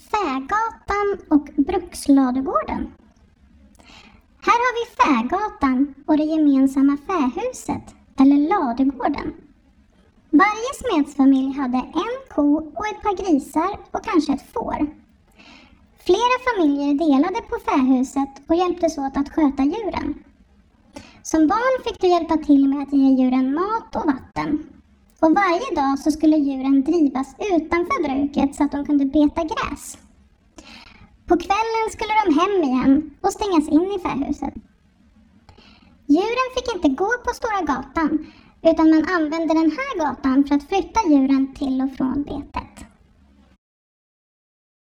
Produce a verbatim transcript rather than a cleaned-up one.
Fägatan och Bruksladugården. Här har vi Fägatan och det gemensamma fähuset, eller ladugården. Varje smedsfamilj hade en ko och ett par grisar och kanske ett får. Flera familjer delade på fähuset och hjälptes åt att sköta djuren. Som barn fick du hjälpa till med att ge djuren mat och vatten. Och varje dag så skulle djuren drivas utanför bruket så att de kunde beta gräs. På kvällen skulle de hem igen och stängas in i fähuset. Djuren fick inte gå på Stora gatan utan man använde den här gatan för att flytta djuren till och från betet.